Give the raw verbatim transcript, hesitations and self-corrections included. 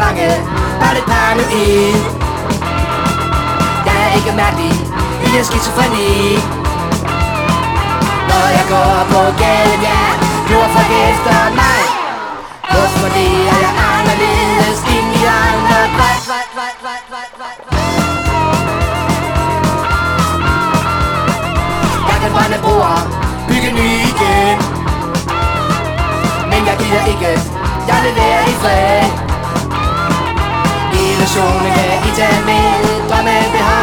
bange, bare lidt paranoid. Jeg er ikke mærkelig, i en skizofreni. Når jeg går på gaden, ja, flyver folk efter mig. Hvorfor fordi er jeg anderledes end i andre vej, vej, vej, vej, vej, vej, vej. Jeg kan brænde broer, bygge nye igen. Men jeg gider ikke, jeg vil være i fred. Illusionen kan I tage med, drømme behag.